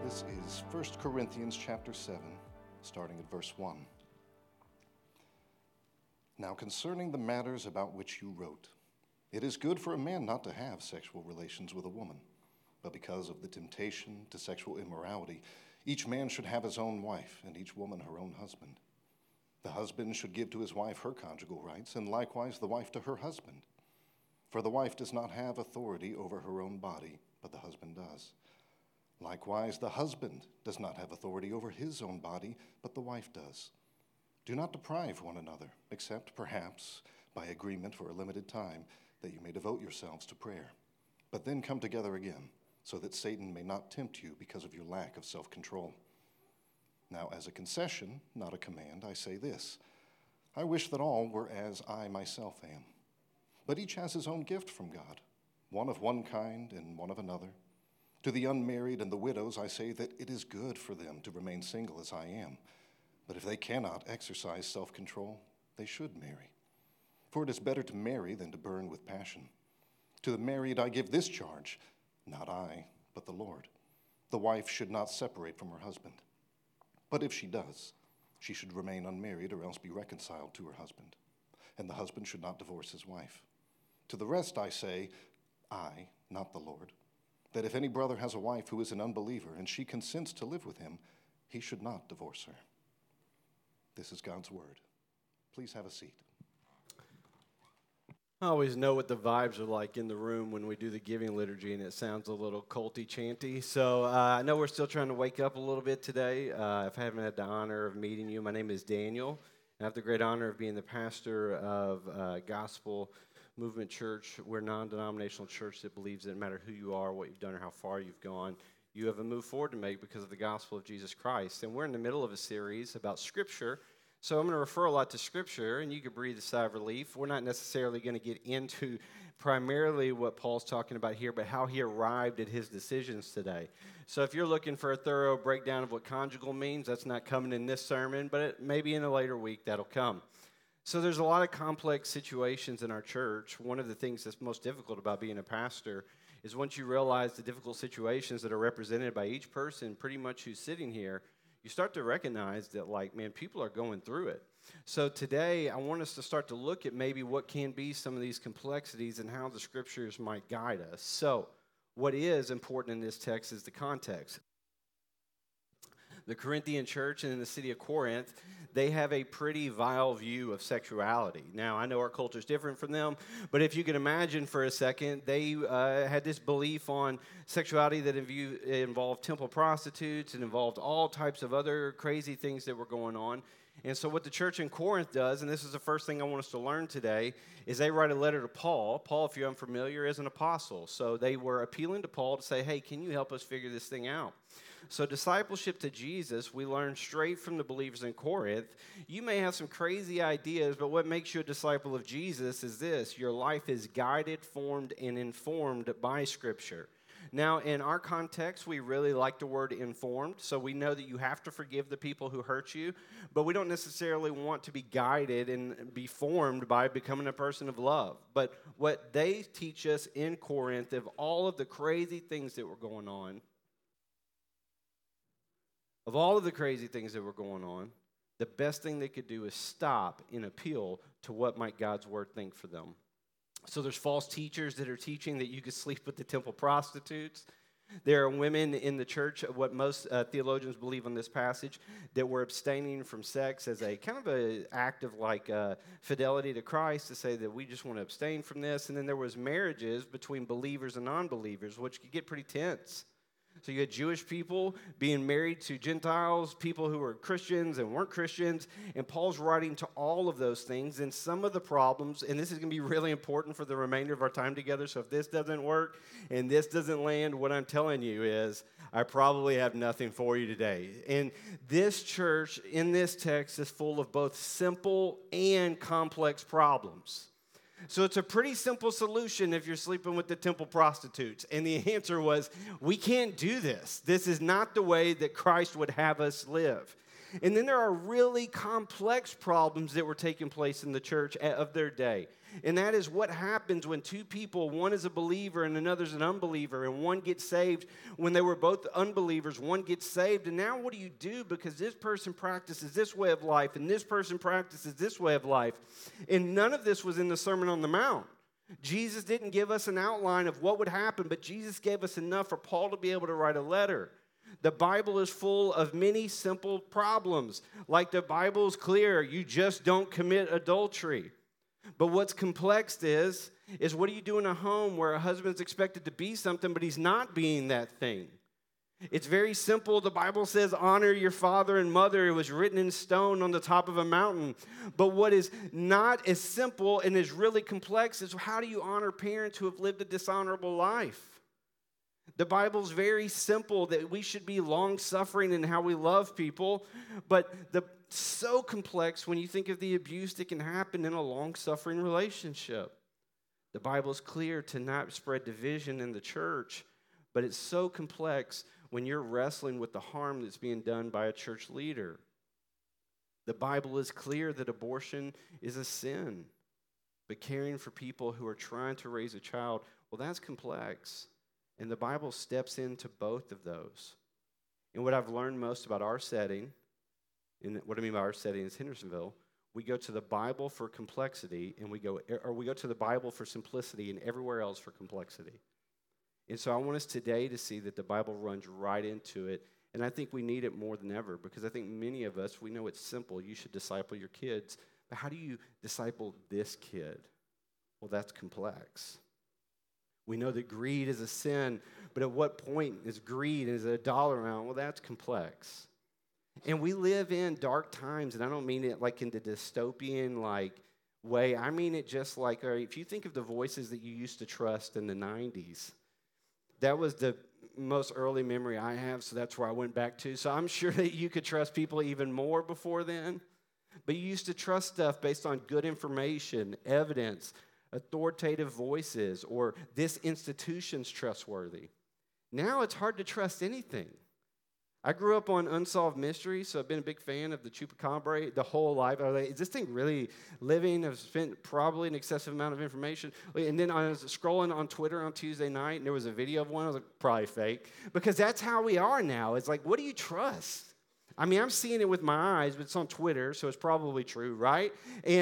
This is 1 Corinthians chapter 7, starting at verse 1. Now concerning the matters about which you wrote, it is good for a man not to have sexual relations with a woman, but because of the temptation to sexual immorality, each man should have his own wife, and each woman her own husband. The husband should give to his wife her conjugal rights, and likewise the wife to her husband. For the wife does not have authority over her own body, but the husband does. Likewise, the husband does not have authority over his own body, but the wife does. Do not deprive one another, except perhaps by agreement for a limited time, that you may devote yourselves to prayer. But then come together again, so that Satan may not tempt you because of your lack of self-control. Now, as a concession, not a command, I say this: I wish that all were as I myself am. But each has his own gift from God, one of one kind and one of another. To the unmarried and the widows I say that it is good for them to remain single as I am. But if they cannot exercise self-control, they should marry. For it is better to marry than to burn with passion. To the married I give this charge, not I, but the Lord. The wife should not separate from her husband. But if she does, she should remain unmarried or else be reconciled to her husband. And the husband should not divorce his wife. To the rest I say, I, not the Lord, that if any brother has a wife who is an unbeliever and she consents to live with him, he should not divorce her. This is God's word. Please have a seat. I always know what the vibes are like in the room when we do the giving liturgy, and it sounds a little culty chanty. So I know we're still trying to wake up a little bit today. If I haven't had the honor of meeting you, my name is Daniel. I have the great honor of being the pastor of Gospel Movement Church. We're a non-denominational church that believes that no matter who you are, what you've done, or how far you've gone, you have a move forward to make because of the gospel of Jesus Christ. And we're in the middle of a series about Scripture. So I'm going to refer a lot to Scripture, and you can breathe a sigh of relief. We're not necessarily going to get into primarily what Paul's talking about here, but how he arrived at his decisions today. So if you're looking for a thorough breakdown of what conjugal means, that's not coming in this sermon, but maybe in a later week that'll come. So there's a lot of complex situations in our church. One of the things that's most difficult about being a pastor is once you realize the difficult situations that are represented by each person pretty much who's sitting here, you start to recognize that, people are going through it. So today, I want us to start to look at maybe what can be some of these complexities and how the Scriptures might guide us. So what is important in this text is the context. The Corinthian church and in the city of Corinth, they have a pretty vile view of sexuality. Now, I know our culture is different from them, but if you can imagine for a second, they had this belief on sexuality that involved temple prostitutes and involved all types of other crazy things that were going on. And so what the church in Corinth does, and this is the first thing I want us to learn today, is they write a letter to Paul. Paul, if you're unfamiliar, is an apostle. So they were appealing to Paul to say, hey, can you help us figure this thing out? So discipleship to Jesus, we learn straight from the believers in Corinth. You may have some crazy ideas, but what makes you a disciple of Jesus is this: your life is guided, formed, and informed by Scripture. Now, in our context, we really like the word informed, so we know that you have to forgive the people who hurt you, but we don't necessarily want to be guided and be formed by becoming a person of love. But what they teach us in Corinth, of all of the crazy things that were going on, the best thing they could do is stop and appeal to what might God's word think for them. So there's false teachers that are teaching that you could sleep with the temple prostitutes. There are women in the church, what most theologians believe on this passage, that were abstaining from sex as a kind of an act of fidelity to Christ, to say that we just want to abstain from this. And then there was marriages between believers and non-believers, which could get pretty tense. So you had Jewish people being married to Gentiles, people who were Christians and weren't Christians, and Paul's writing to all of those things. And some of the problems, and this is going to be really important for the remainder of our time together, so if this doesn't work and this doesn't land, what I'm telling you is I probably have nothing for you today. And this church in this text is full of both simple and complex problems. So it's a pretty simple solution if you're sleeping with the temple prostitutes. And the answer was, we can't do this. This is not the way that Christ would have us live. And then there are really complex problems that were taking place in the church of their day. And that is what happens when two people, one is a believer and another's an unbeliever, and one gets saved when they were both unbelievers, one gets saved. And now what do you do? Because this person practices this way of life and this person practices this way of life. And none of this was in the Sermon on the Mount. Jesus didn't give us an outline of what would happen, but Jesus gave us enough for Paul to be able to write a letter. The Bible is full of many simple problems. Like the Bible is clear, you just don't commit adultery. But what's complex is what do you do in a home where a husband's expected to be something, but he's not being that thing? It's very simple. The Bible says, honor your father and mother. It was written in stone on the top of a mountain. But what is not as simple and is really complex is how do you honor parents who have lived a dishonorable life? The Bible's very simple that we should be long-suffering in how we love people, but so complex when you think of the abuse that can happen in a long-suffering relationship. The Bible's clear to not spread division in the church, but it's so complex when you're wrestling with the harm that's being done by a church leader. The Bible is clear that abortion is a sin, but caring for people who are trying to raise a child, well, that's complex. And the Bible steps into both of those. And what I've learned most about our setting, and what I mean by our setting is Hendersonville, we go to the Bible for complexity, and we go to the Bible for simplicity, and everywhere else for complexity. And so I want us today to see that the Bible runs right into it, and I think we need it more than ever, because I think many of us, we know it's simple. You should disciple your kids, but how do you disciple this kid? Well, that's complex. We know that greed is a sin, but at what point is greed? Is it a dollar amount? Well, that's complex. And we live in dark times, and I don't mean it like in the dystopian way. I mean it just like, if you think of the voices that you used to trust in the 90s, that was the most early memory I have, so that's where I went back to. So I'm sure that you could trust people even more before then, but you used to trust stuff based on good information, evidence, authoritative voices, or this institution's trustworthy. Now it's hard to trust anything. I grew up on Unsolved Mysteries, so I've been a big fan of the Chupacabra the whole life. I was like, is this thing really living? I've spent probably an excessive amount of information. And then I was scrolling on Twitter on Tuesday night, and there was a video of one. I was like, probably fake. Because that's how we are now. It's like, what do you trust? I mean, I'm seeing it with my eyes, but it's on Twitter, so it's probably true, right?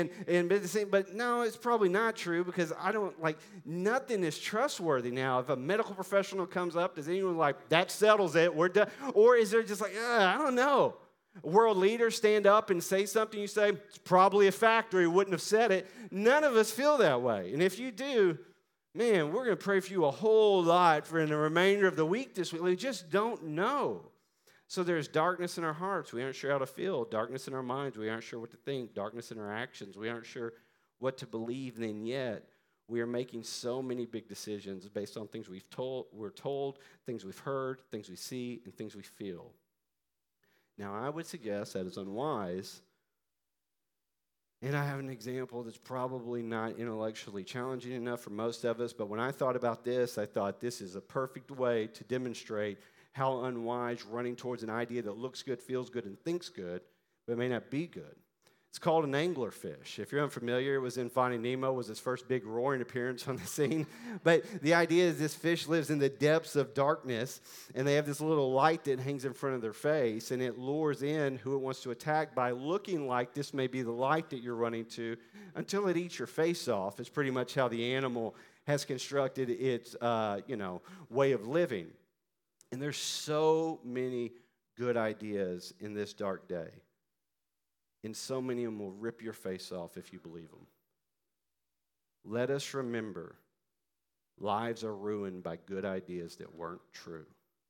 But no, it's probably not true because nothing is trustworthy now. If a medical professional comes up, does anyone that settles it, we're done? Or is there just I don't know. World leaders stand up and say something, you say, it's probably a factory, wouldn't have said it. None of us feel that way. And if you do, man, we're going to pray for you a whole lot for in the remainder of the week this week. We just don't know. So there's darkness in our hearts. We aren't sure how to feel. Darkness in our minds. We aren't sure what to think. Darkness in our actions. We aren't sure what to believe. And yet, we are making so many big decisions based on things we're told, things we've heard, things we see, and things we feel. Now, I would suggest that is unwise. And I have an example that's probably not intellectually challenging enough for most of us. But when I thought about this, I thought this is a perfect way to demonstrate how unwise running towards an idea that looks good, feels good, and thinks good, but may not be good. It's called an anglerfish. If you're unfamiliar, it was in Finding Nemo, was his first big roaring appearance on the scene. But the idea is this fish lives in the depths of darkness, and they have this little light that hangs in front of their face, and it lures in who it wants to attack by looking like this may be the light that you're running to until it eats your face off. It's pretty much how the animal has constructed its way of living. And there's so many good ideas in this dark day. And so many of them will rip your face off if you believe them. Let us remember, lives are ruined by good ideas that weren't true.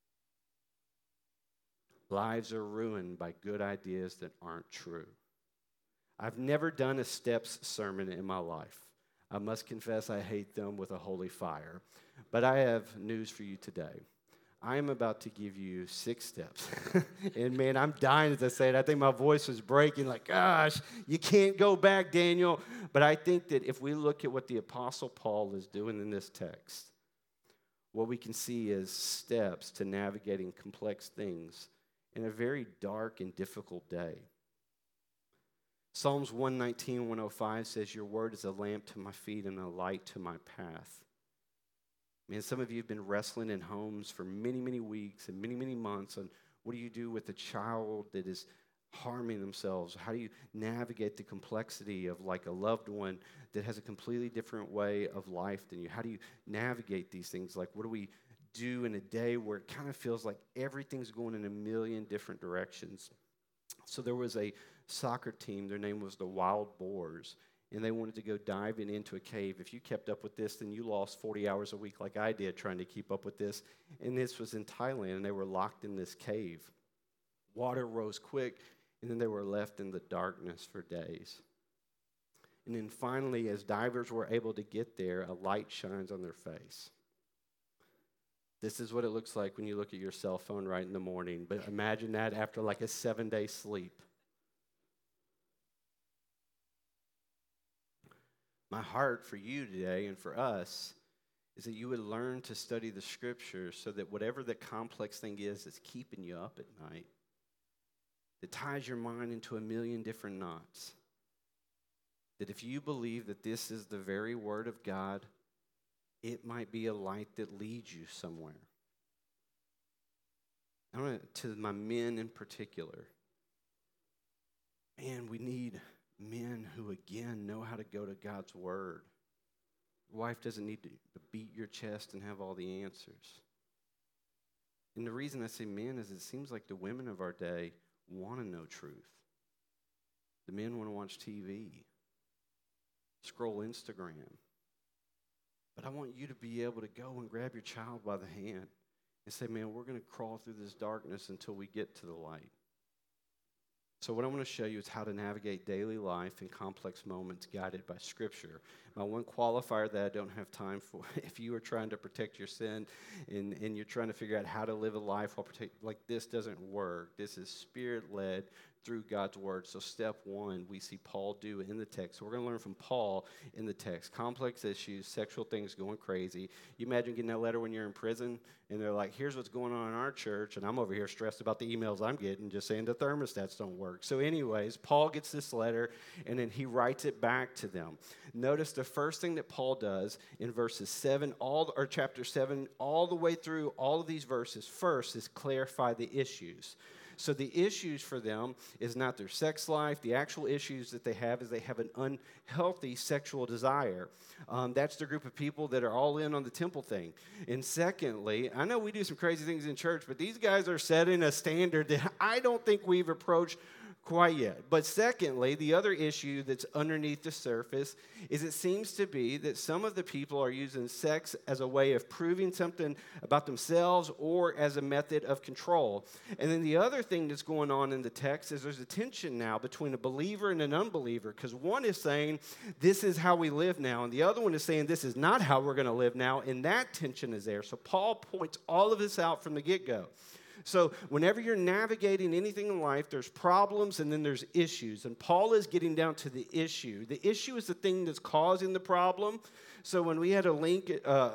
Lives are ruined by good ideas that aren't true. I've never done a steps sermon in my life. I must confess I hate them with a holy fire. But I have news for you today. I am about to give you 6 steps. And man, I'm dying as I say it. I think my voice was breaking gosh, you can't go back, Daniel. But I think that if we look at what the Apostle Paul is doing in this text, what we can see is steps to navigating complex things in a very dark and difficult day. Psalms 119, 105 says, your word is a lamp to my feet and a light to my path. Man, some of you have been wrestling in homes for many, many weeks and many, many months on what do you do with a child that is harming themselves? How do you navigate the complexity of like a loved one that has a completely different way of life than you? How do you navigate these things? Like, what do we do in a day where it kind of feels like everything's going in a million different directions? So there was a soccer team. Their name was the Wild Boars, and they wanted to go diving into a cave. If you kept up with this, then you lost 40 hours a week like I did trying to keep up with this. And this was in Thailand, and they were locked in this cave. Water rose quick, and then they were left in the darkness for days. And then finally, as divers were able to get there, a light shines on their face. This is what it looks like when you look at your cell phone right in the morning. But imagine that after like a 7-day sleep. My heart for you today and for us is that you would learn to study the scriptures so that whatever the complex thing is that's keeping you up at night, that ties your mind into a million different knots, that if you believe that this is the very word of God, it might be a light that leads you somewhere. I want to my men in particular. Man, we need men who, again, know how to go to God's word. Your wife doesn't need to beat your chest and have all the answers. And the reason I say men is it seems like the women of our day want to know truth. The men want to watch TV, scroll Instagram. But I want you to be able to go and grab your child by the hand and say, man, we're going to crawl through this darkness until we get to the light. So what I want to show you is how to navigate daily life in complex moments guided by Scripture. My one qualifier that I don't have time for, if you are trying to protect your sin and you're trying to figure out how to live a life while like this doesn't work. This is Spirit-led through God's Word. So step one, we see Paul do in the text. So we're going to learn from Paul in the text. Complex issues, sexual things going crazy. You imagine getting that letter when you're in prison, and they're like, here's what's going on in our church, and I'm over here stressed about the emails I'm getting, just saying the thermostats don't work. So anyways, Paul gets this letter, and then he writes it back to them. Notice the first thing that Paul does in verses 7, chapter 7, all the way through all of these verses, first is clarify the issues. So the issues for them is not their sex life. The actual issues that they have is they have an unhealthy sexual desire. That's the group of people that are all in on the temple thing. And secondly, I know we do some crazy things in church, but these guys are setting a standard that I don't think we've approached quite yet. But secondly, the other issue that's underneath the surface is it seems to be that some of the people are using sex as a way of proving something about themselves or as a method of control. And then the other thing that's going on in the text is there's a tension now between a believer and an unbeliever, because one is saying this is how we live now, and the other one is saying this is not how we're going to live now, and that tension is there. So Paul points all of this out from the get-go. So whenever you're navigating anything in life, there's problems and then there's issues. And Paul is getting down to the issue. The issue is the thing that's causing the problem. So when we had a leak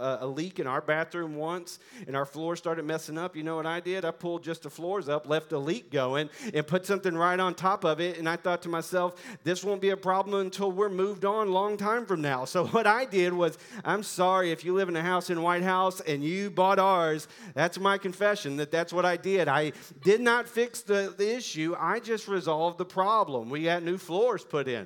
in our bathroom once and our floor started messing up, you know what I did? I pulled just the floors up, left the leak going, and put something right on top of it. And I thought to myself, this won't be a problem until we're moved on a long time from now. So what I did was, I'm sorry if you live in a house in White House and you bought ours. That's my confession that's what I did. I did not fix the issue. I just resolved the problem. We got new floors put in.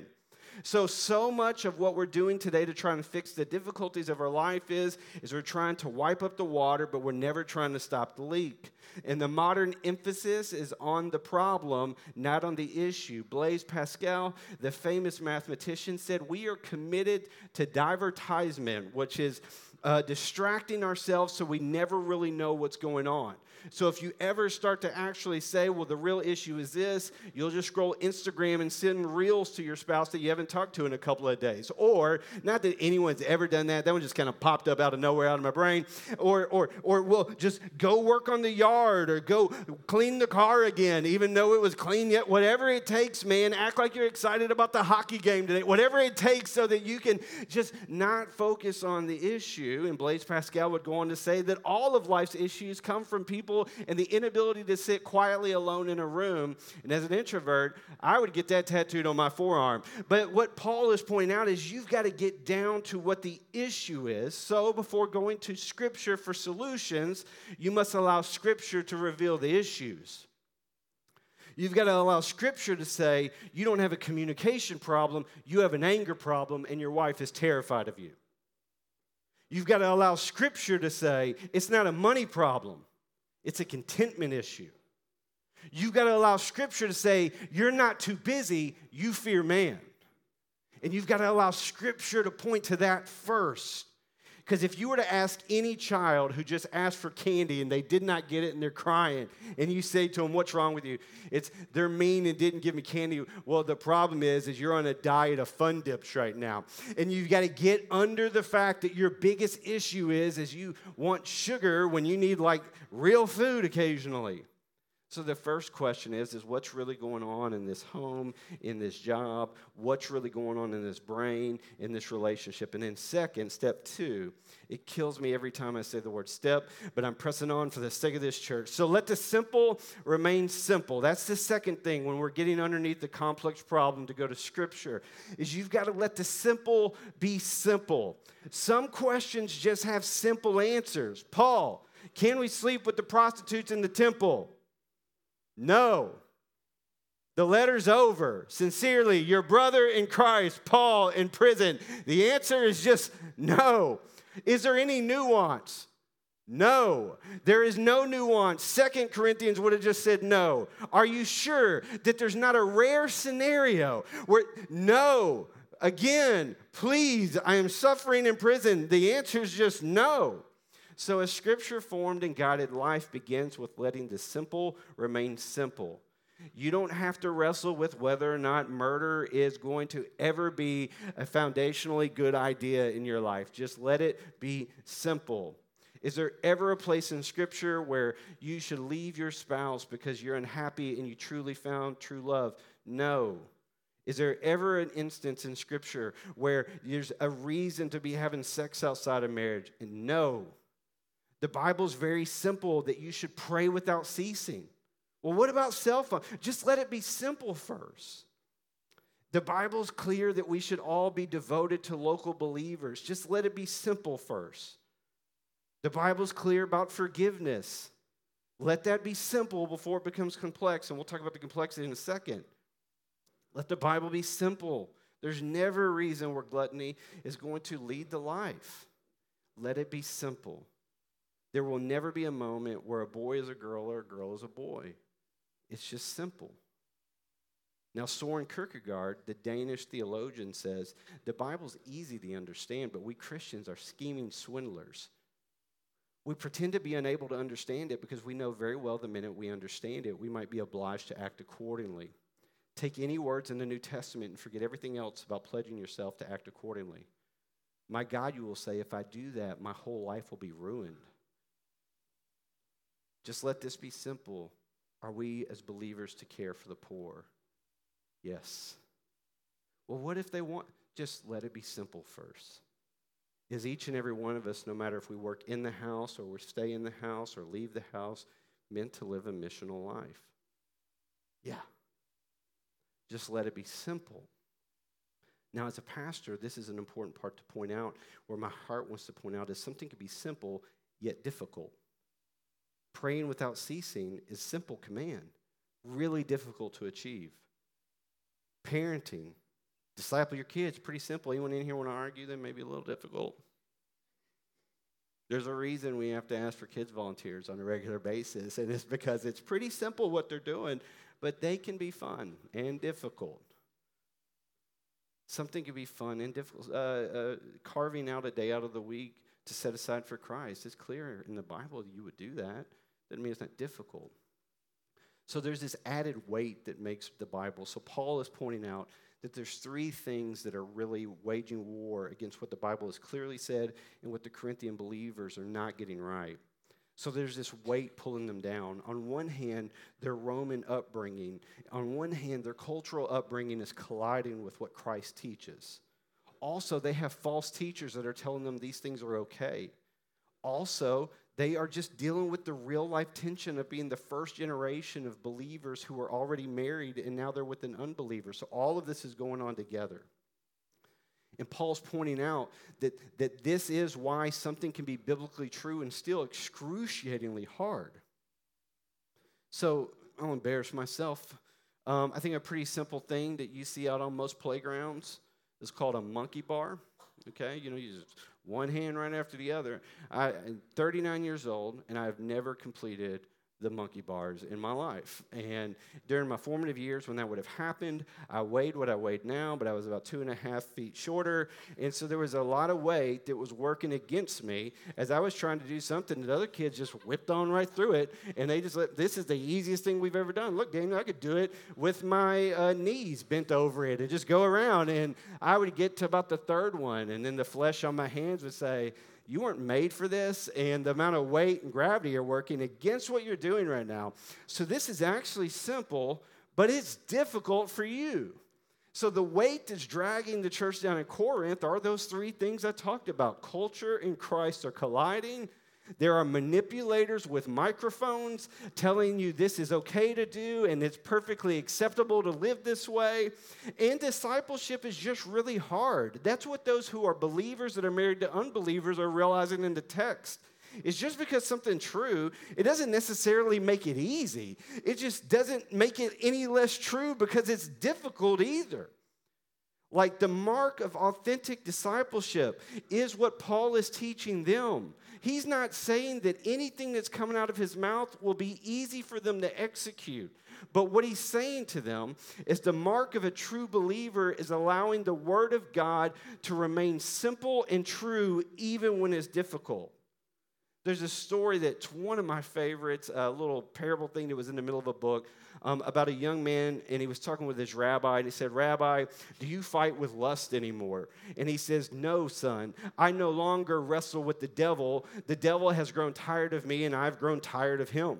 So much of what we're doing today to try and fix the difficulties of our life is we're trying to wipe up the water, but we're never trying to stop the leak. And the modern emphasis is on the problem, not on the issue. Blaise Pascal, the famous mathematician, said, we are committed to divertisement, which is distracting ourselves so we never really know what's going on. So if you ever start to actually say, well, the real issue is this, you'll just scroll Instagram and send reels to your spouse that you haven't talked to in a couple of days. Or, not that anyone's ever done that one just kind of popped up out of nowhere out of my brain. Or we'll just go work on the yard or go clean the car again, even though it was clean yet. Whatever it takes, man, act like you're excited about the hockey game today. Whatever it takes so that you can just not focus on the issue. issue, and Blaise Pascal would go on to say that all of life's issues come from people and the inability to sit quietly alone in a room. And as an introvert, I would get that tattooed on my forearm. But what Paul is pointing out is you've got to get down to what the issue is. So before going to Scripture for solutions, you must allow Scripture to reveal the issues. You've got to allow Scripture to say, you don't have a communication problem, you have an anger problem, and your wife is terrified of you. You've got to allow Scripture to say, it's not a money problem, it's a contentment issue. You've got to allow Scripture to say, you're not too busy, you fear man. And you've got to allow Scripture to point to that first. Because if you were to ask any child who just asked for candy and they did not get it and they're crying, and you say to them, what's wrong with you? It's they're mean and didn't give me candy. Well, the problem is you're on a diet of Fun Dips right now. And you've got to get under the fact that your biggest issue is you want sugar when you need like real food occasionally. So the first question is what's really going on in this home, in this job? What's really going on in this brain, in this relationship? And then second, step 2, it kills me every time I say the word step, but I'm pressing on for the sake of this church. So let the simple remain simple. That's the second thing when we're getting underneath the complex problem to go to Scripture, is you've got to let the simple be simple. Some questions just have simple answers. Paul, can we sleep with the prostitutes in the temple? No. The letter's over. Sincerely, your brother in Christ, Paul, in prison. The answer is just no. Is there any nuance? No. There is no nuance. 2 Corinthians would have just said no. Are you sure that there's not a rare scenario where, no, again, please, I am suffering in prison? The answer is just no. So a Scripture-formed and guided life begins with letting the simple remain simple. You don't have to wrestle with whether or not murder is going to ever be a foundationally good idea in your life. Just let it be simple. Is there ever a place in Scripture where you should leave your spouse because you're unhappy and you truly found true love? No. Is there ever an instance in Scripture where there's a reason to be having sex outside of marriage? No. The Bible's very simple that you should pray without ceasing. Well, what about cell phone? Just let it be simple first. The Bible's clear that we should all be devoted to local believers. Just let it be simple first. The Bible's clear about forgiveness. Let that be simple before it becomes complex, and we'll talk about the complexity in a second. Let the Bible be simple. There's never a reason where gluttony is going to lead to life. Let it be simple. There will never be a moment where a boy is a girl or a girl is a boy. It's just simple. Now, Soren Kierkegaard, the Danish theologian, says, the Bible's easy to understand, but we Christians are scheming swindlers. We pretend to be unable to understand it because we know very well the minute we understand it, we might be obliged to act accordingly. Take any words in the New Testament and forget everything else about pledging yourself to act accordingly. My God, you will say, if I do that, my whole life will be ruined. Just let this be simple. Are we as believers to care for the poor? Yes. Well, what if they want? Just let it be simple first. Is each and every one of us, no matter if we work in the house or we stay in the house or leave the house, meant to live a missional life? Yeah. Just let it be simple. Now, as a pastor, this is an important part to point out, where my heart wants to point out is something can be simple yet difficult. Praying without ceasing is simple command, really difficult to achieve. Parenting, disciple your kids, pretty simple. Anyone in here want to argue them? Maybe a little difficult. There's a reason we have to ask for kids volunteers on a regular basis, and it's because it's pretty simple what they're doing, but they can be fun and difficult. Something can be fun and difficult. Carving out a day out of the week to set aside for Christ. It's clear in the Bible that you would do that. Doesn't mean it's not difficult. So there's this added weight that makes the Bible. So Paul is pointing out that there's 3 things that are really waging war against what the Bible has clearly said and what the Corinthian believers are not getting right. So there's this weight pulling them down. On one hand, their Roman upbringing. On one hand, their cultural upbringing is colliding with what Christ teaches. Also, they have false teachers that are telling them these things are okay. Also, they are just dealing with the real life tension of being the first generation of believers who are already married and now they're with an unbeliever. So all of this is going on together. And Paul's pointing out that this is why something can be biblically true and still excruciatingly hard. So I'll embarrass myself. I think a pretty simple thing that you see out on most playgrounds is called a monkey bar. Okay, you just one hand right after the other. I'm 39 years old, and I've never completed the monkey bars in my life. And during my formative years when that would have happened, I weighed what I weighed now, but I was about 2.5 feet shorter. And so there was a lot of weight that was working against me as I was trying to do something that other kids just whipped on right through it. And they just this is the easiest thing we've ever done. Look, Daniel, I could do it with my knees bent over it and just go around. And I would get to about the third one, and then the flesh on my hands would say, you weren't made for this, and the amount of weight and gravity are working against what you're doing right now. So this is actually simple, but it's difficult for you. So the weight that's dragging the church down in Corinth are those three things I talked about. Culture and Christ are colliding. There are manipulators with microphones telling you this is okay to do and it's perfectly acceptable to live this way. And discipleship is just really hard. That's what those who are believers that are married to unbelievers are realizing in the text. It's just because something's true, it doesn't necessarily make it easy. It just doesn't make it any less true because it's difficult either. Like the mark of authentic discipleship is what Paul is teaching them. He's not saying that anything that's coming out of his mouth will be easy for them to execute. But what he's saying to them is the mark of a true believer is allowing the word of God to remain simple and true even when it's difficult. There's a story that's one of my favorites, a little parable thing that was in the middle of a book about a young man, and he was talking with his rabbi, and he said, Rabbi, do you fight with lust anymore? And he says, no, son, I no longer wrestle with the devil. The devil has grown tired of me, and I've grown tired of him.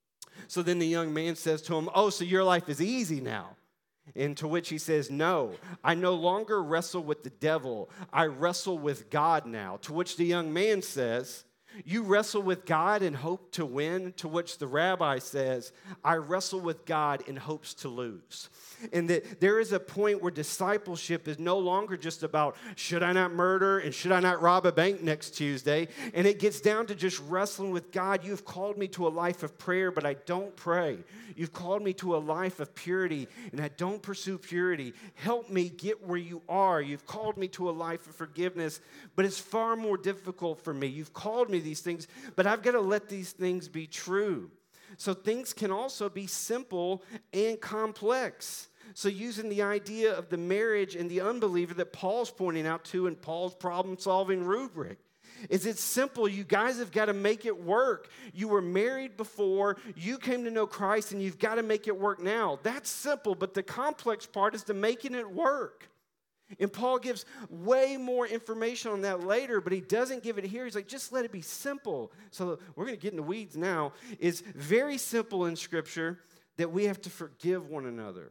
So then the young man says to him, oh, so your life is easy now. And to which he says, no, I no longer wrestle with the devil. I wrestle with God now. To which the young man says, you wrestle with God and hope to win, to which the rabbi says, I wrestle with God in hopes to lose. And that there is a point where discipleship is no longer just about, should I not murder and should I not rob a bank next Tuesday? And it gets down to just wrestling with God. You've called me to a life of prayer, but I don't pray. You've called me to a life of purity, and I don't pursue purity. Help me get where you are. You've called me to a life of forgiveness, but it's far more difficult for me. You've called me these things, but I've got to let these things be true. So things can also be simple and complex. So using the idea of the marriage and the unbeliever that Paul's pointing out to in Paul's problem-solving rubric, is it's simple. You guys have got to make it work. You were married before. You came to know Christ, and you've got to make it work now. That's simple, but the complex part is the making it work. And Paul gives way more information on that later, but he doesn't give it here. He's like, just let it be simple. So we're going to get in the weeds now. It's very simple in Scripture that we have to forgive one another.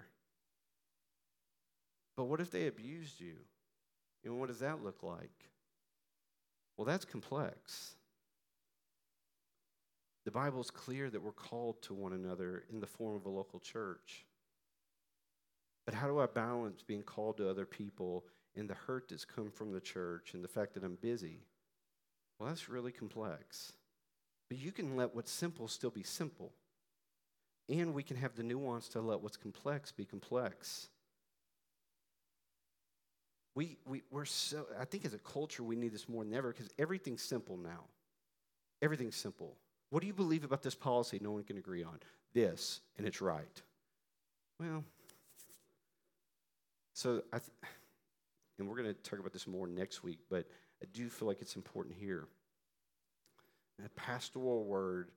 But what if they abused you? And what does that look like? Well, that's complex. The Bible's clear that we're called to one another in the form of a local church. But how do I balance being called to other people and the hurt that's come from the church and the fact that I'm busy? Well, that's really complex. But you can let what's simple still be simple. And we can have the nuance to let what's complex be complex. We're so, I think as a culture, we need this more than ever because everything's simple now. Everything's simple. What do you believe about this policy no one can agree on? This, and it's right. Well, so and we're going to talk about this more next week, but I do feel like it's important here. In a pastoral word,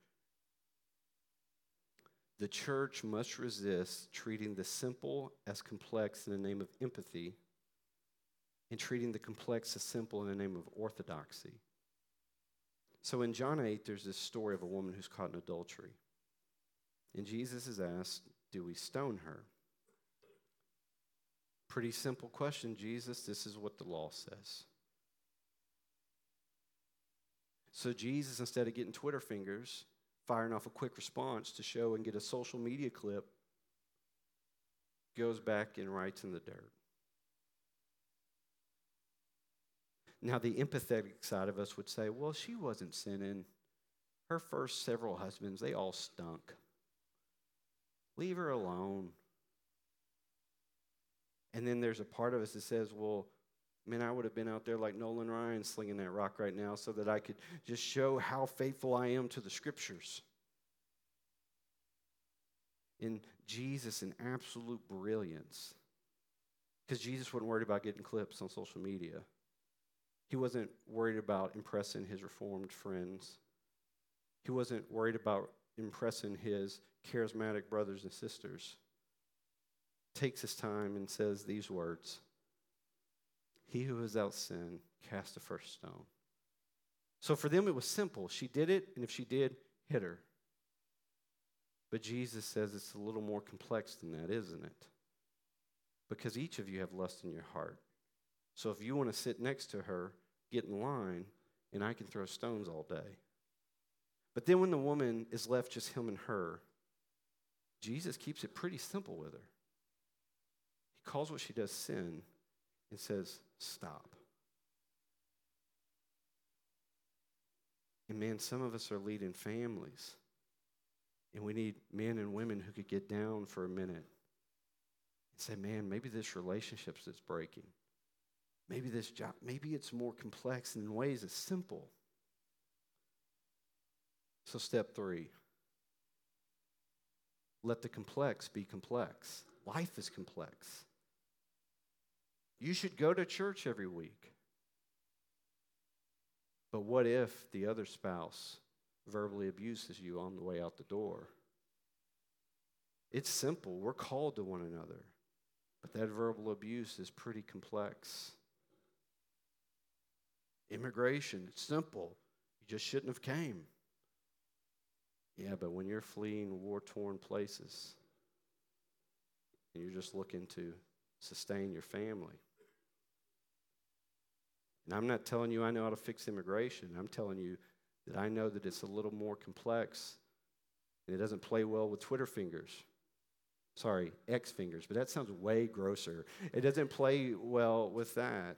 the church must resist treating the simple as complex in the name of empathy and treating the complex as simple in the name of orthodoxy. So in John 8, there's this story of a woman who's caught in adultery. And Jesus is asked, do we stone her? Pretty simple question, Jesus. This is what the law says. So Jesus, instead of getting Twitter fingers, firing off a quick response to show and get a social media clip, goes back and writes in the dirt. Now, the empathetic side of us would say, well, she wasn't sinning. Her first several husbands, they all stunk. Leave her alone. And then there's a part of us that says, well, man, I would have been out there like Nolan Ryan slinging that rock right now so that I could just show how faithful I am to the scriptures. In Jesus, in absolute brilliance, because Jesus wasn't worried about getting clips on social media. He wasn't worried about impressing his Reformed friends. He wasn't worried about impressing his charismatic brothers and sisters. Takes his time and says these words, "He who is without sin, cast the first stone." So for them it was simple. She did it, and if she did, hit her. But Jesus says it's a little more complex than that, isn't it? Because each of you have lust in your heart. So if you want to sit next to her, get in line, and I can throw stones all day. But then when the woman is left just him and her, Jesus keeps it pretty simple with her. He calls what she does sin and says, stop. And man, some of us are leading families, and we need men and women who could get down for a minute and say, man, maybe this relationship that's breaking. Maybe this job, maybe it's more complex and in ways it's simple. So step 3, let the complex be complex. Life is complex. You should go to church every week. But what if the other spouse verbally abuses you on the way out the door? It's simple. We're called to one another. But that verbal abuse is pretty complex. Immigration, it's simple. You just shouldn't have came. Yeah, but when you're fleeing war-torn places and you're just looking to sustain your family. And I'm not telling you I know how to fix immigration. I'm telling you that I know that it's a little more complex and it doesn't play well with Twitter fingers. Sorry, X fingers, but that sounds way grosser. It doesn't play well with that.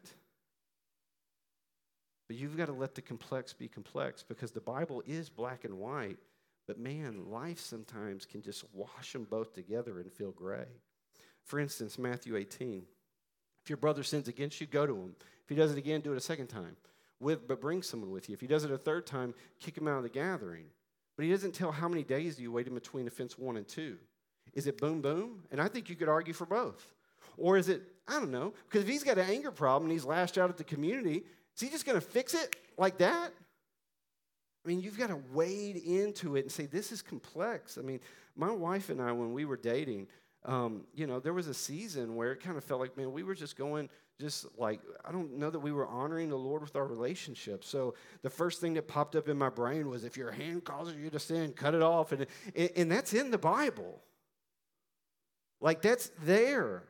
But you've got to let the complex be complex because the Bible is black and white. But man, life sometimes can just wash them both together and feel gray. For instance, Matthew 18. If your brother sins against you, go to him. If he does it again, do it a second time. But bring someone with you. If he does it a third time, kick him out of the gathering. But he doesn't tell how many days you wait in between offense 1 and 2. Is it boom, boom? And I think you could argue for both. Or is it, I don't know, because if he's got an anger problem and he's lashed out at the community, is he just going to fix it like that? I mean, you've got to wade into it and say, this is complex. I mean, my wife and I, when we were dating, there was a season where it kind of felt like, man, we were just going, just like, I don't know that we were honoring the Lord with our relationship. So the first thing that popped up in my brain was, if your hand causes you to sin, cut it off. And that's in the Bible. Like, that's there.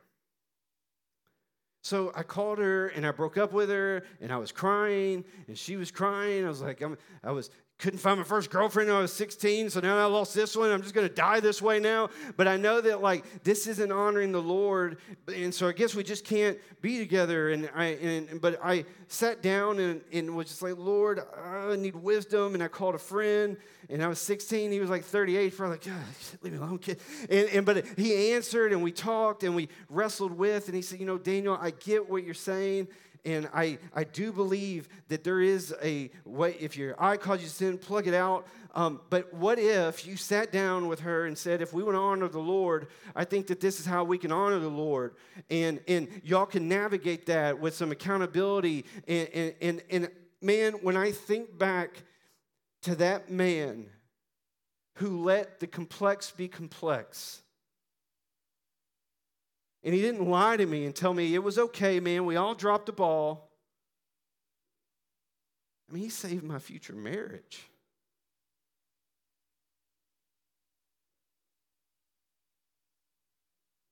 So I called her, and I broke up with her, and I was crying, and she was crying. I was like, couldn't find my first girlfriend when I was 16, so now I lost this one. I'm just going to die this way now. But I know that, like, this isn't honoring the Lord, and so I guess we just can't be together. But I sat down and was just like, Lord, I need wisdom. And I called a friend, and I was 16. He was like 38. I was like, God, leave me alone, kid. But he answered, and we talked, and we wrestled with, and he said, Daniel, I get what you're saying. And I do believe that there is a way, if your eye causes you to sin, plug it out. But what if you sat down with her and said, if we want to honor the Lord, I think that this is how we can honor the Lord. And y'all can navigate that with some accountability. And man, when I think back to that man who let the complex be complex, and he didn't lie to me and tell me it was okay, man, we all dropped the ball. I mean, he saved my future marriage.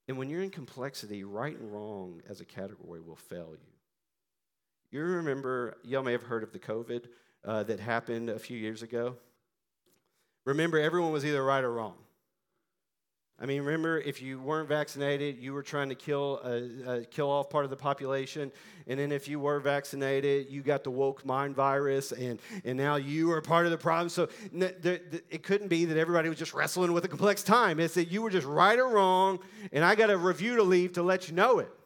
And when you're in complexity, right and wrong as a category will fail you. You remember, y'all may have heard of the COVID that happened a few years ago. Remember, everyone was either right or wrong. I mean, remember, if you weren't vaccinated, you were trying to kill off part of the population. And then if you were vaccinated, you got the woke mind virus, and now you are part of the problem. So it couldn't be that everybody was just wrestling with a complex time. It's that you were just right or wrong, and I got a review to leave to let you know it.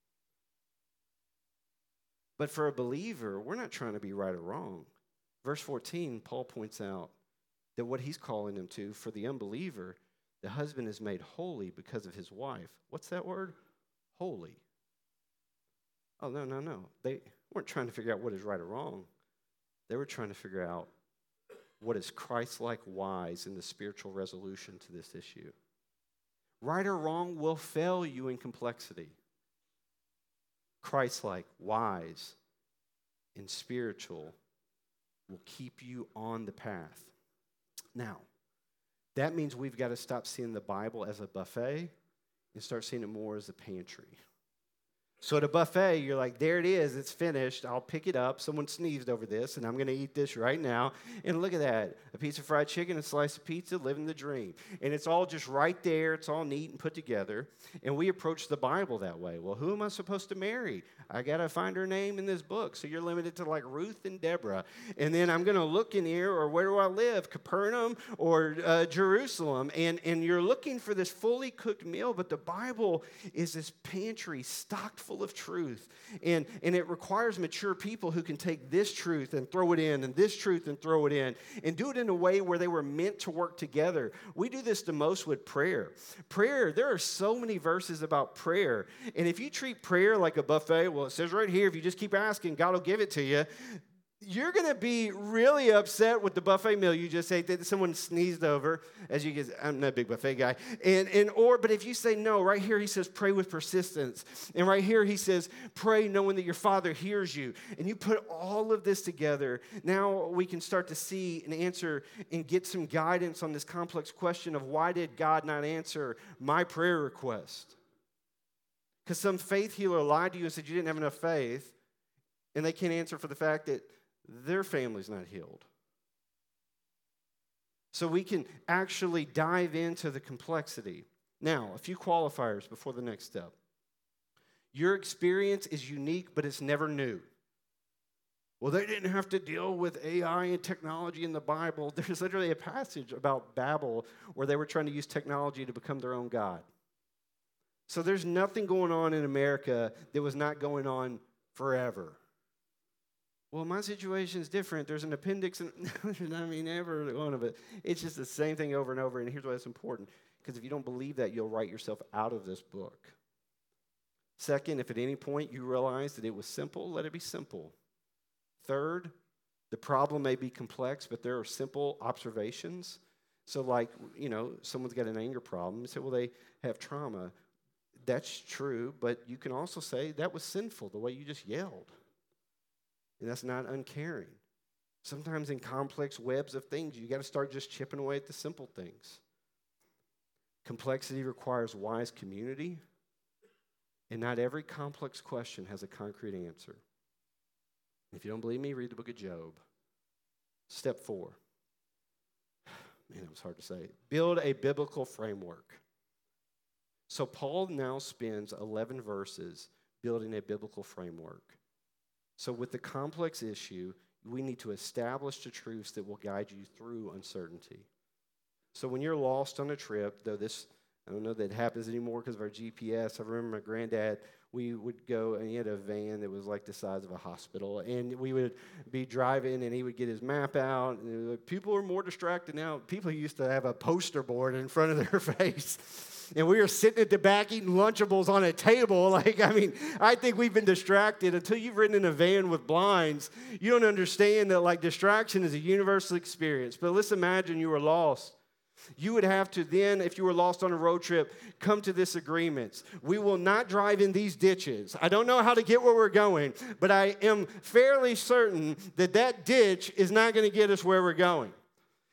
But for a believer, we're not trying to be right or wrong. Verse 14, Paul points out that what he's calling them to, for the unbeliever, the husband is made holy because of his wife. What's that word? Holy. Oh, no. They weren't trying to figure out what is right or wrong. They were trying to figure out what is Christ-like wise in the spiritual resolution to this issue. Right or wrong will fail you in complexity. Christ-like, wise, and spiritual will keep you on the path. Now, that means we've got to stop seeing the Bible as a buffet and start seeing it more as a pantry. So at a buffet, you're like, there it is, it's finished. I'll pick it up. Someone sneezed over this, and I'm going to eat this right now. And look at that, a piece of fried chicken, a slice of pizza, living the dream. And it's all just right there. It's all neat and put together. And we approach the Bible that way. Well, who am I supposed to marry? I got to find her name in this book. So you're limited to like Ruth and Deborah. And then I'm going to look in here, or where do I live? Capernaum or Jerusalem. And you're looking for this fully cooked meal, but the Bible is this pantry stocked full of truth. And it requires mature people who can take this truth and throw it in, and this truth and throw it in, and do it in a way where they were meant to work together. We do this the most with prayer. Prayer, there are so many verses about prayer. And if you treat prayer like a buffet, well, it says right here, if you just keep asking, God will give it to you. You're going to be really upset with the buffet meal you just ate that someone sneezed over. As you get, I'm not a big buffet guy. But if you say no, right here he says pray with persistence. And right here he says pray knowing that your Father hears you. And you put all of this together, now we can start to see an answer and get some guidance on this complex question of why did God not answer my prayer request? Because some faith healer lied to you and said you didn't have enough faith, and they can't answer for the fact that their family's not healed. So we can actually dive into the complexity. Now, a few qualifiers before the next step. Your experience is unique, but it's never new. Well, they didn't have to deal with AI and technology in the Bible. There's literally a passage about Babel where they were trying to use technology to become their own God. So there's nothing going on in America that was not going on forever. Well, my situation is different. There's an appendix, and every one of it. It's just the same thing over and over, and here's why it's important. Because if you don't believe that, you'll write yourself out of this book. Second, if at any point you realize that it was simple, let it be simple. Third, the problem may be complex, but there are simple observations. So like, someone's got an anger problem. You say, well, they have trauma. That's true, but you can also say that was sinful, the way you just yelled. And that's not uncaring. Sometimes in complex webs of things, you got to start just chipping away at the simple things. Complexity requires wise community, and not every complex question has a concrete answer. If you don't believe me, read the book of Job. Step 4. Man, it was hard to say. Build a biblical framework. So Paul now spends 11 verses building a biblical framework. So with the complex issue, we need to establish the truths that will guide you through uncertainty. So when you're lost on a trip, though this, I don't know that it happens anymore because of our GPS. I remember my granddad, we would go, and he had a van that was like the size of a hospital, and we would be driving, and he would get his map out, and like, people are more distracted now. People used to have a poster board in front of their face. And we were sitting at the back eating Lunchables on a table. I think we've been distracted. Until you've ridden in a van with blinds, you don't understand that, distraction is a universal experience. But let's imagine you were lost. You would have to then, if you were lost on a road trip, come to this agreement. We will not drive in these ditches. I don't know how to get where we're going, but I am fairly certain that ditch is not going to get us where we're going.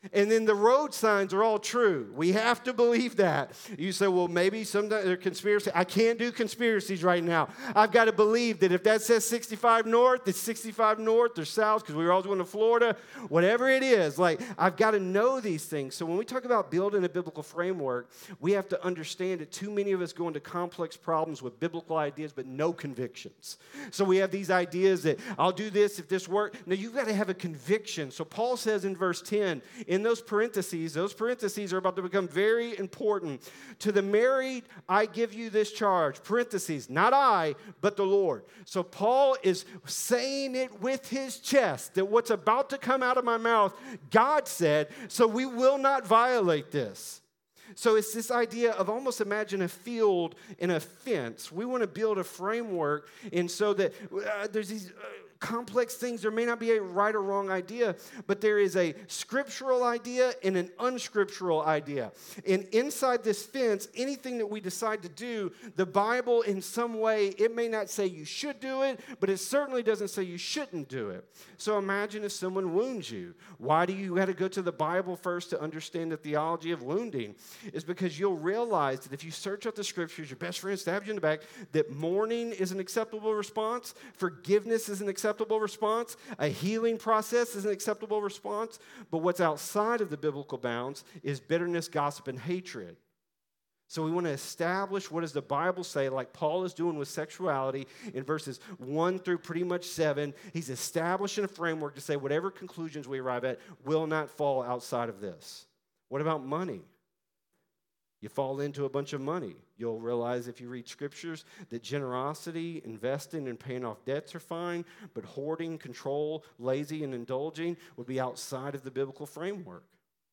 And then the road signs are all true. We have to believe that. You say, well, maybe sometimes they're conspiracy. I can't do conspiracies right now. I've got to believe that if that says 65 north, it's 65 north or south because we were always going to Florida. Whatever it is, like I've got to know these things. So when we talk about building a biblical framework, we have to understand that too many of us go into complex problems with biblical ideas but no convictions. So we have these ideas that I'll do this if this works. Now you've got to have a conviction. So Paul says in verse 10, in those parentheses are about to become very important. To the married, I give you this charge. Parentheses, not I, but the Lord. So Paul is saying it with his chest that what's about to come out of my mouth, God said, so we will not violate this. So it's this idea of almost imagine a field and a fence. We want to build a framework, and so that there's these complex things. There may not be a right or wrong idea, but there is a scriptural idea and an unscriptural idea. And inside this fence, anything that we decide to do, the Bible in some way, it may not say you should do it, but it certainly doesn't say you shouldn't do it. So imagine if someone wounds you. Why do you have to go to the Bible first to understand the theology of wounding? It's because you'll realize that if you search out the scriptures, your best friend stabs you in the back, that mourning is an acceptable response, forgiveness is an acceptable response, a healing process is an acceptable response, but what's outside of the biblical bounds is bitterness, gossip, and hatred. So we want to establish what does the Bible say, like Paul is doing with sexuality in verses 1 through pretty much 7. He's establishing a framework to say whatever conclusions we arrive at will not fall outside of this. What about money? You fall into a bunch of money. You'll realize if you read scriptures that generosity, investing, and paying off debts are fine, but hoarding, control, lazy, and indulging would be outside of the biblical framework.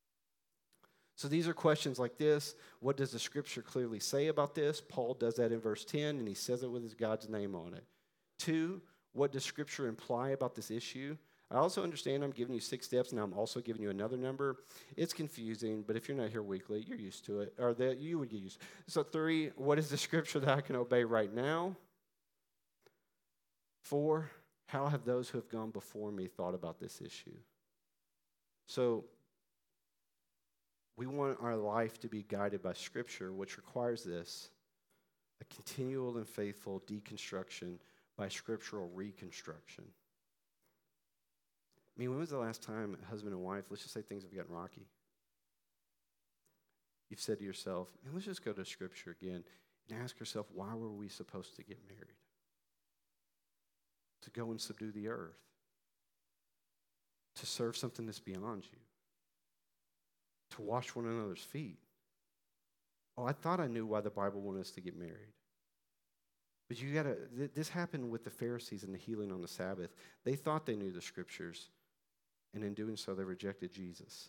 So these are questions like this. What does the scripture clearly say about this? Paul does that in verse 10, and he says it with his God's name on it. 2, what does scripture imply about this issue? I also understand I'm giving you 6 steps, and I'm also giving you another number. It's confusing, but if you're not here weekly, you're used to it, or that you would get used to it. So 3, what is the scripture that I can obey right now? 4, how have those who have gone before me thought about this issue? So we want our life to be guided by scripture, which requires this, a continual and faithful deconstruction by scriptural reconstruction. I mean, when was the last time a husband and wife, let's just say things have gotten rocky, you've said to yourself, man, let's just go to Scripture again and ask yourself, why were we supposed to get married? To go and subdue the earth. To serve something that's beyond you. To wash one another's feet. Oh, I thought I knew why the Bible wanted us to get married. But this happened with the Pharisees and the healing on the Sabbath. They thought they knew the Scriptures. And in doing so, they rejected Jesus.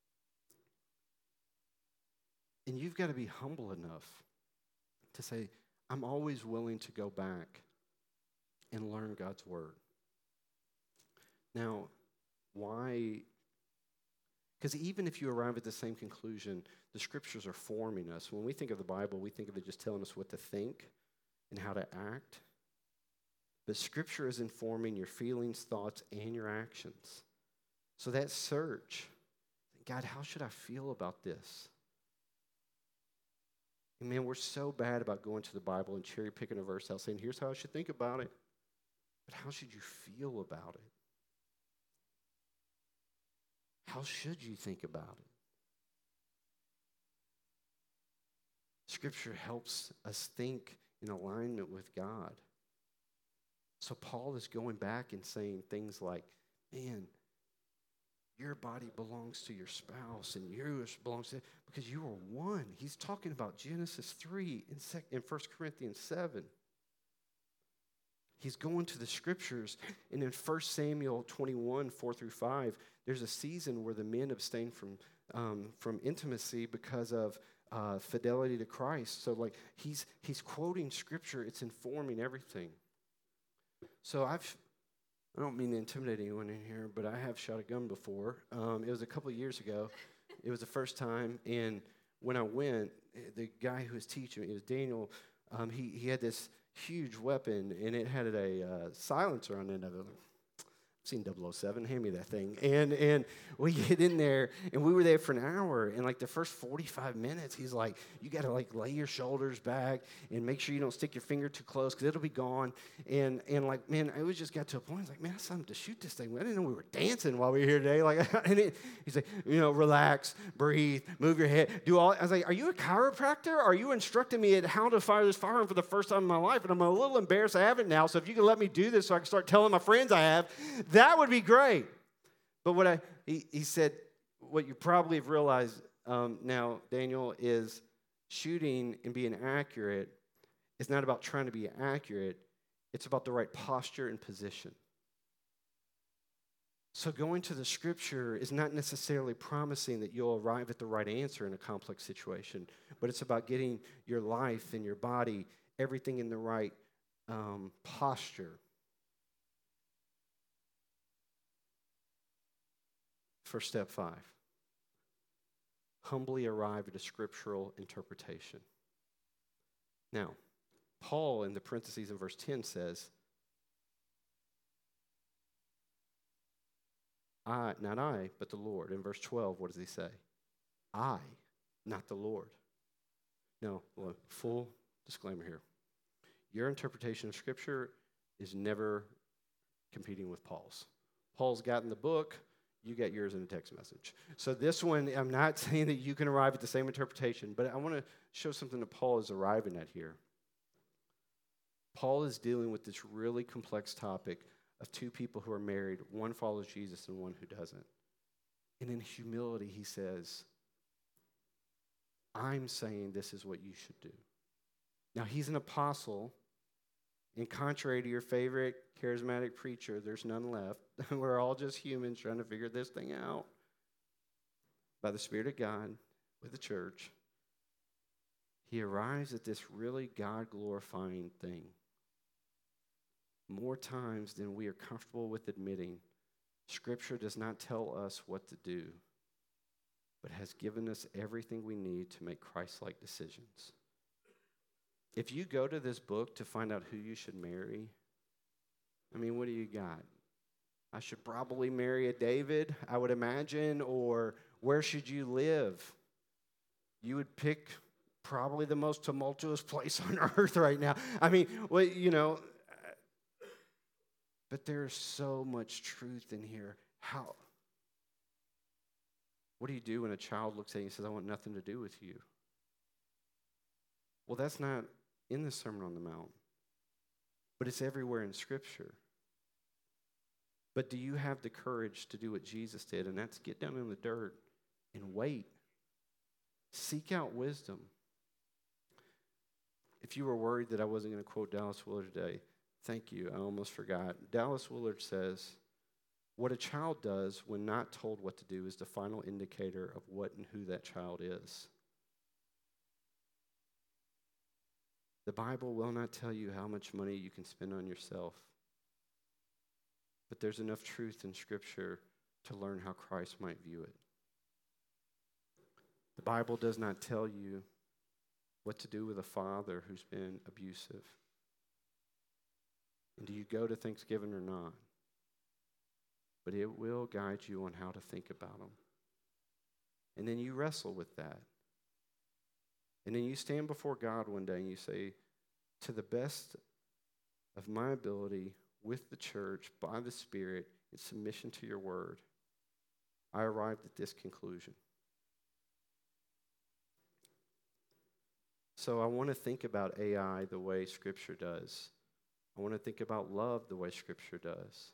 And you've got to be humble enough to say, I'm always willing to go back and learn God's Word. Now, why? Because even if you arrive at the same conclusion, the Scriptures are forming us. When we think of the Bible, we think of it just telling us what to think and how to act. But Scripture is informing your feelings, thoughts, and your actions. So that search, God, how should I feel about this? And man, we're so bad about going to the Bible and cherry picking a verse out saying, here's how I should think about it. But how should you feel about it? How should you think about it? Scripture helps us think in alignment with God. So Paul is going back and saying things like, man, your body belongs to your spouse and yours belongs to, because you are one. He's talking about Genesis 3 in 1 Corinthians 7. He's going to the scriptures, and in 1 Samuel 21, 4 through 5, there's a season where the men abstain from intimacy because of fidelity to Christ. So like he's quoting scripture, it's informing everything. So I don't mean to intimidate anyone in here, but I have shot a gun before. It was a couple of years ago. It was the first time, and when I went, the guy who was teaching me, it was Daniel, he had this huge weapon, and it had a silencer on the end of it. seen 007, hand me that thing. And we get in there, and we were there for an hour, and like the first 45 minutes, he's like, you got to like lay your shoulders back and make sure you don't stick your finger too close because it'll be gone. And like, man, it was just got to a point, I was like, man, I signed up to shoot this thing. I didn't know we were dancing while we were here today. Like, he's like, relax, breathe, move your head, do all. I was like, are you a chiropractor? Are you instructing me at how to fire this firearm for the first time in my life? And I'm a little embarrassed I have it now, so if you can let me do this so I can start telling my friends I have, that would be great. But he said, what you probably have realized now, Daniel, is shooting and being accurate is not about trying to be accurate. It's about the right posture and position. So going to the scripture is not necessarily promising that you'll arrive at the right answer in a complex situation, but it's about getting your life and your body, everything in the right posture. For step 5, humbly arrive at a scriptural interpretation. Now, Paul in the parentheses in verse 10 says, not I, but the Lord. In verse 12, what does he say? I, not the Lord. No, full disclaimer here. Your interpretation of Scripture is never competing with Paul's. Paul's gotten the book. You got yours in a text message. So this one, I'm not saying that you can arrive at the same interpretation, but I want to show something that Paul is arriving at here. Paul is dealing with this really complex topic of two people who are married. One follows Jesus and one who doesn't. And in humility, he says, I'm saying this is what you should do. Now, he's an apostle. And contrary to your favorite charismatic preacher, there's none left. We're all just humans trying to figure this thing out. By the Spirit of God, with the church, he arrives at this really God-glorifying thing. More times than we are comfortable with admitting, Scripture does not tell us what to do, but has given us everything we need to make Christ-like decisions. If you go to this book to find out who you should marry, I mean, what do you got? I should probably marry a David, I would imagine, or where should you live? You would pick probably the most tumultuous place on earth right now. I mean, well, but there's so much truth in here. What do you do when a child looks at you and says, I want nothing to do with you? Well, that's not in the Sermon on the Mount, but it's everywhere in Scripture. But do you have the courage to do what Jesus did, and that's get down in the dirt and wait. Seek out wisdom. If you were worried that I wasn't going to quote Dallas Willard today, thank you, I almost forgot. Dallas Willard says, what a child does when not told what to do is the final indicator of what and who that child is. The Bible will not tell you how much money you can spend on yourself, but there's enough truth in Scripture to learn how Christ might view it. The Bible does not tell you what to do with a father who's been abusive. And do you go to Thanksgiving or not? But it will guide you on how to think about them. And then you wrestle with that. And then you stand before God one day and you say, to the best of my ability, with the church, by the Spirit, in submission to your word, I arrived at this conclusion. So I want to think about AI the way Scripture does. I want to think about love the way Scripture does.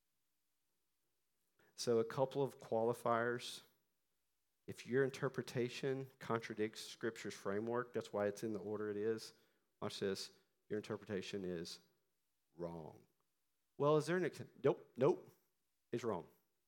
So a couple of qualifiers. If your interpretation contradicts Scripture's framework, that's why it's in the order it is. Watch this. Your interpretation is wrong. Well, is there an exception? Nope. It's wrong.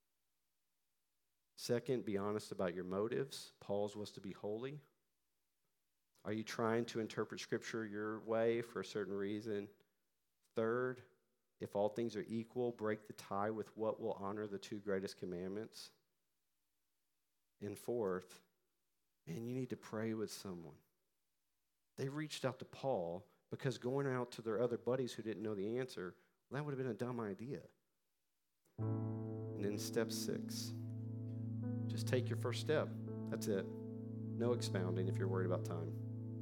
Second, be honest about your motives. Paul's was to be holy. Are you trying to interpret Scripture your way for a certain reason? Third, if all things are equal, break the tie with what will honor the two greatest commandments. And fourth, man, you need to pray with someone. They reached out to Paul because going out to their other buddies who didn't know the answer, well, that would have been a dumb idea. And then step 6, just take your first step. That's it. No expounding if you're worried about time.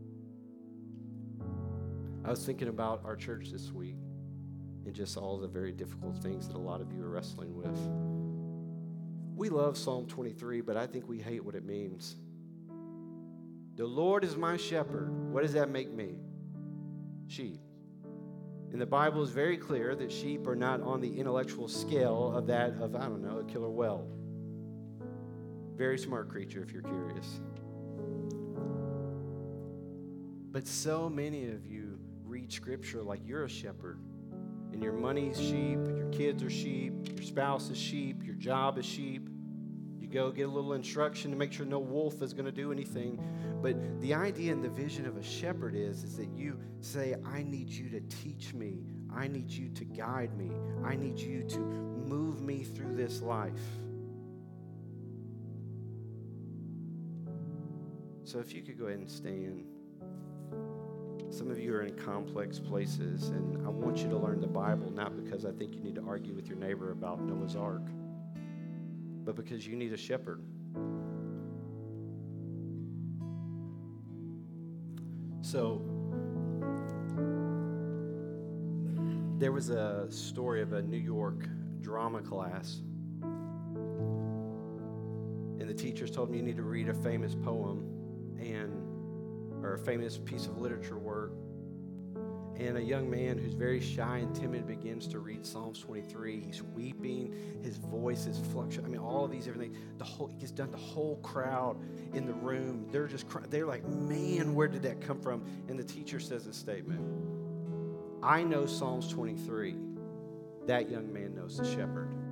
I was thinking about our church this week and just all the very difficult things that a lot of you are wrestling with. We love Psalm 23, but I think we hate what it means. The Lord is my shepherd. What does that make me? Sheep. And the Bible is very clear that sheep are not on the intellectual scale of that of, I don't know, a killer whale. Very smart creature if you're curious. But so many of you read Scripture like you're a shepherd. And your money's sheep, your kids are sheep, your spouse is sheep, your job is sheep. You go get a little instruction to make sure no wolf is going to do anything. But the idea and the vision of a shepherd is that you say, I need you to teach me. I need you to guide me. I need you to move me through this life. So if you could go ahead and stand. Some of you are in complex places, and I want you to learn the Bible, not because I think you need to argue with your neighbor about Noah's Ark, but because you need a shepherd. So, there was a story of a New York drama class, and the teachers told me you need to read a famous poem or a famous piece of literature work. And a young man who's very shy and timid begins to read Psalms 23. He's weeping. His voice is fluctuating. I mean, all of these, everything. He gets done. The whole crowd in the room, they're just crying. They're like, man, where did that come from? And the teacher says a statement. I know Psalms 23. That young man knows the shepherd.